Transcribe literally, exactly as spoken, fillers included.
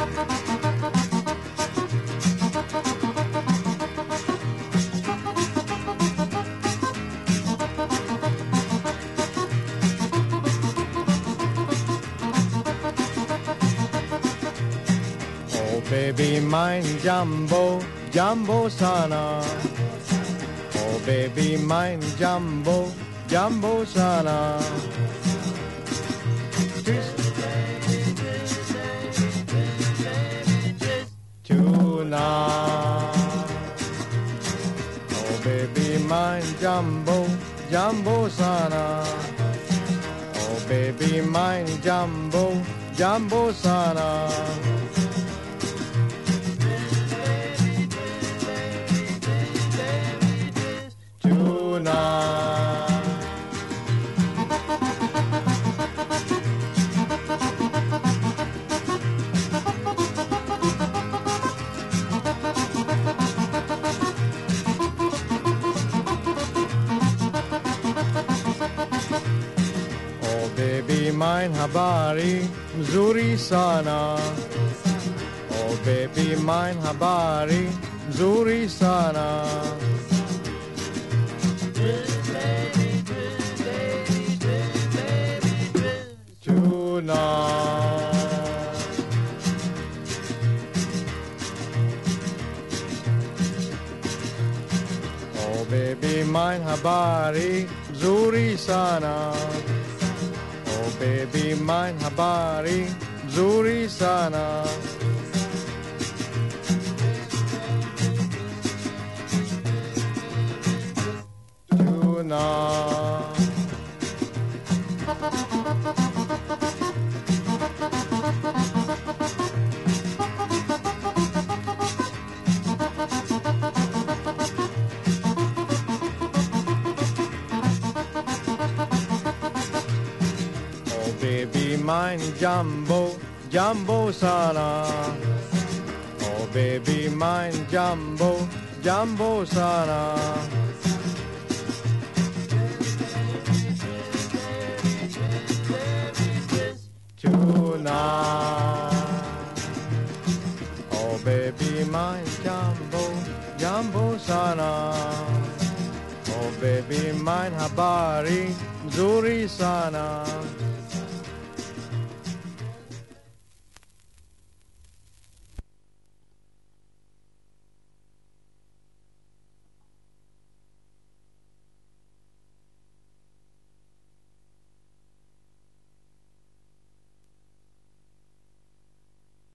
Baby mine jumbo, jumbo sana. Oh baby mine jumbo, jumbo sana. Tonight. Oh baby mine jumbo, jumbo sana. Oh baby mine jumbo, jumbo sana. Oh baby mine habari mzuri sana. Oh baby mine habari mzuri sana. Tonight. Oh baby mine habari mzuri sana. Oh baby mine habari mzuri sana. Tonight. Oh baby mine jumbo, jumbo sana. Oh baby mine jumbo, jumbo sana. Tonight. Oh baby mine jumbo, jumbo sana. Oh baby mine habari mzuri sana.